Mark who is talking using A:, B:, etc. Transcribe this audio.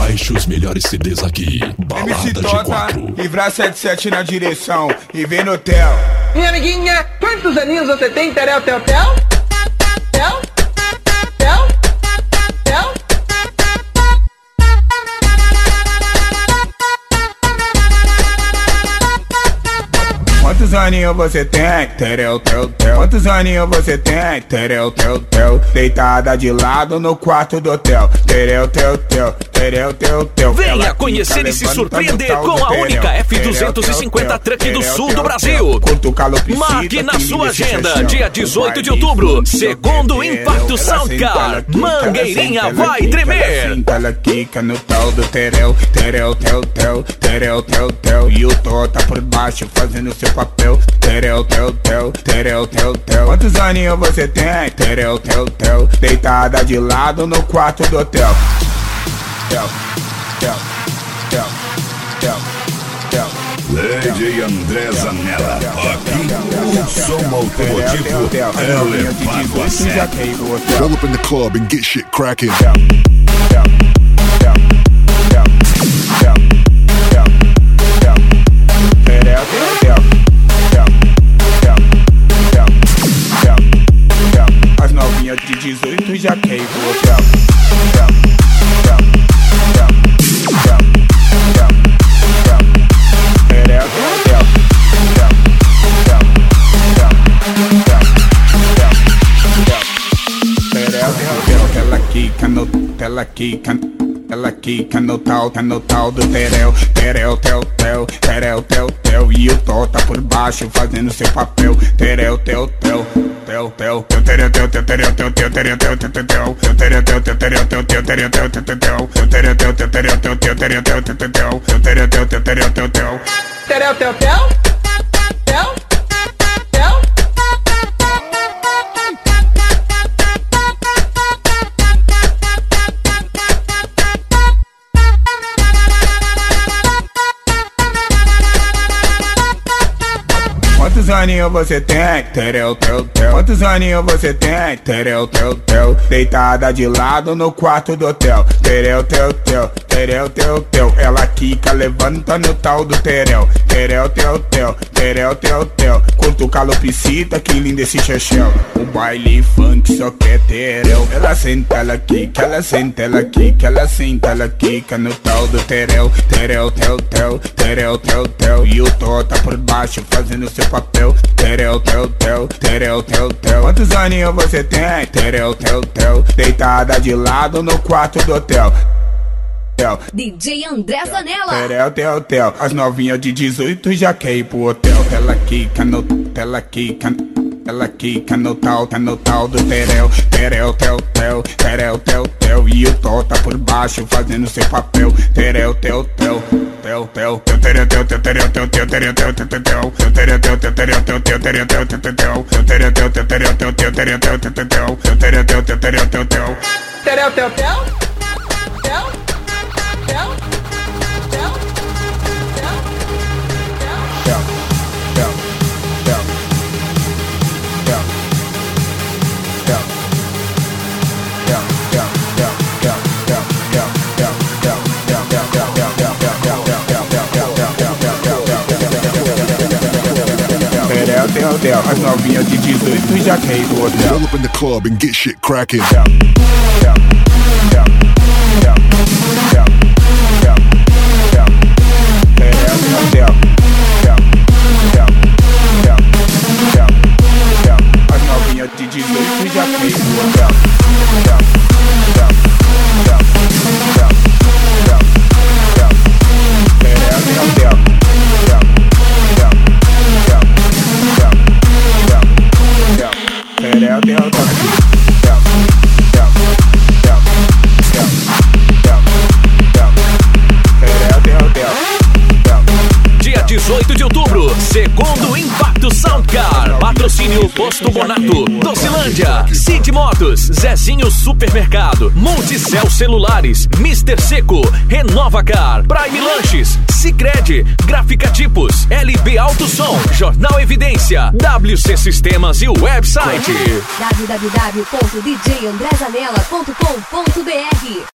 A: Baixe os melhores CDs aqui.
B: MC
A: Balada
B: Tota,
A: G4.
B: Livrar 77 na direção e vem no hotel.
C: Minha amiguinha, quantos aninhos você tem? Terel, tel, tel? Tel? Tel? Tel?
B: Quantos aninhos você tem? Terel, tel, tel. Quantos aninhos você tem? Terel, tel, tel. Deitada de lado no quarto do hotel. Terel, tel, tel. Terel, tel, tel.
D: Venha conhecer e se surpreender com a única F250 Truck do sul do Brasil. Marque na sua agenda, dia 18 de outubro, segundo Impacto Soundcar. Mangueirinha vai tremer.
B: Ela quica no tal do Terel, Terel, tel, tel. Terel, tel, tel. E o Tota por baixo fazendo seu papel. Terel, tel, tel. Terel, tel, tel. Quantos aninhos você tem? Terel, tel, tel. Deitada de lado no quarto do hotel. Tel, tel, tel, tel, tel.
E: DJ André Zanella, aqui o som automotivo é levado a sério.
F: Roll up in the club and get shit cracking.
B: As novinhas de 18 já queimam o hotel. Ela quica no tal do Terel, Terel, tel, tel, Terel, tel, tel. E o Tota por baixo fazendo seu papel. Terel, tel, tel, tel, tel, Terel, tel, tel, Terel, tel, tel, Terel, tel, tel, tel, Terel, tel, tel, Terel, tel, tel, Terel, tel, tel, tel, Terel, tel, tel, Terel, tel, tel, Terel, tel, tel, tel, Terel, tel, tel, Terel, tel, tel.
C: Terel, tel, tel? Tel? Tel?
B: Quantos aninhos você tem? Terel, tel, tel. Quantos aninhos você tem? Terel, tel, tel. Deitada de lado no quarto do hotel. Terel, tel, tel. Terel, tel, tel. Ela quica, levanta no tal do Terel. Terel, tel, tel. Terel, tel, tel. Curto calopsita, que lindo esse chachel. O baile funk só quer Terel. Ela senta, ela quica, ela senta, ela quica, ela senta, ela quica no tal do Terel. Terel, tel, tel. Terel, tel, tel. E o Tota por baixo fazendo seu papel. Terel, tel, tel. Terel, tel, tel. Quantos aninhos você tem? Terel, tel, tel. Deitada de lado no quarto do hotel.
G: DJ André Zanella.
B: Terel, tel, tel. As novinhas de 18 já quer ir pro hotel. Ela quica no tal do Terel. Terel, tel, tel. Terel, tel, tel. E o Tota por baixo fazendo seu papel. Terel, tel, tel. Tel, tel, Terel, tel, tel, Terel, tel, tel, Terel, tel, tel, tel, Terel, tel, tel, Terel, tel, tel, Terel, tel, tel, tel, Terel, tel, tel, Terel, tel, tel, Terel, tel, tel, tel, Terel, tel, tel, Terel, tel, tel.
C: Terel, tel, tel? Tel? Tel? Tel? Tel?
B: As novinhas de 18 já quer ir pro hotel.
F: Roll up in the club and get shit cracking.
B: As novinhas de 18 já quer ir pro hotel.
D: Dia 18 de outubro, segundo Impacto Soundcar. Patrocínio Posto Bonato, Docilândia, Cid Motos, Zezinho Supermercado, Multicel Celulares, Mr. Seco, Renova Car, Prime Lanches, Sicredi, Gráfica Tipos, LB Alto Som, Jornal Evidência, WC Sistemas e o website
G: www.djandrezanella.com.br